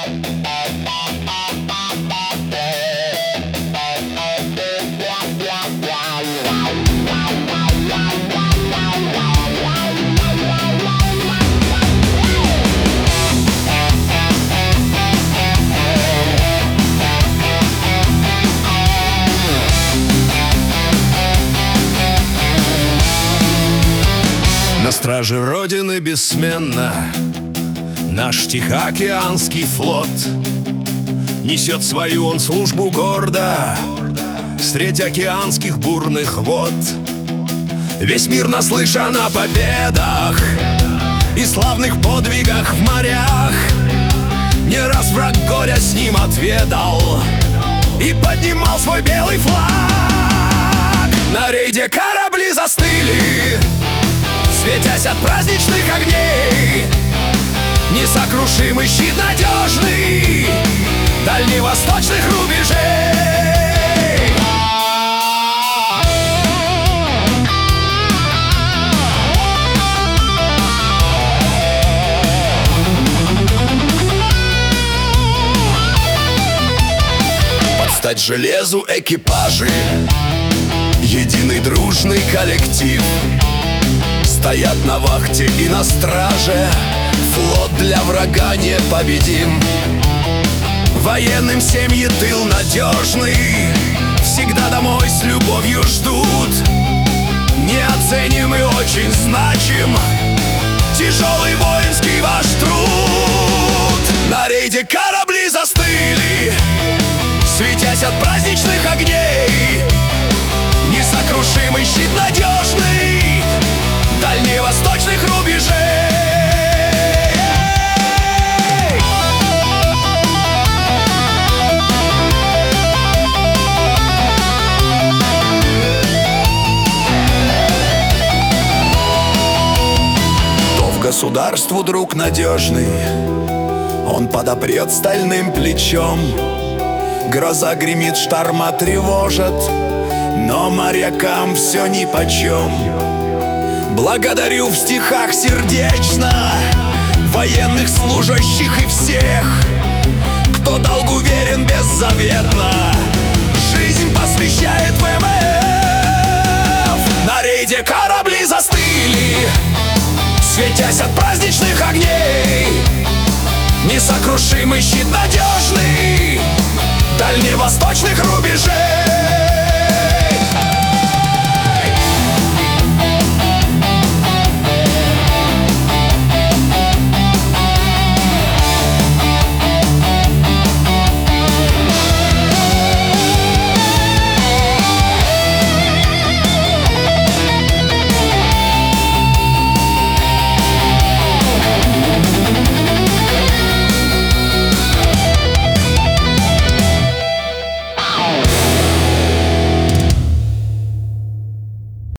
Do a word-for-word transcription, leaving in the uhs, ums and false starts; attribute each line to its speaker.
Speaker 1: На страже Родины бессменно наш Тихоокеанский флот. Несет свою он службу гордо средь океанских бурных вод. Весь мир наслышан о победах и славных подвигах в морях. Не раз враг горя с ним отведал и поднимал свой белый флаг. На рейде корабли застыли, светясь от праздничных огней. Несокрушимый щит надежный дальневосточных рубежей. Под стать железу экипажи, единый дружный коллектив. Стоят на вахте и на страже, флот для врага непобедим. Военным семьи тыл надежный всегда домой с любовью ждут. Неоценим и очень значим тяжелый воинский ваш труд. На рейде корабли застыли, светясь от праздничных огней. Несокрушимый щит надежный дальневосточных рубежей. То в государству друг надежный, он подопрет стальным плечом. Гроза гремит, шторма тревожат, но морякам все нипочем. Благодарю в стихах сердечно военных служащих и всех, кто долгу верен беззаветно, жизнь посвящает ВМФ. На рейде корабли застыли, светясь от праздничных огней. Несокрушимый щит надежный дальневосточных рубежей.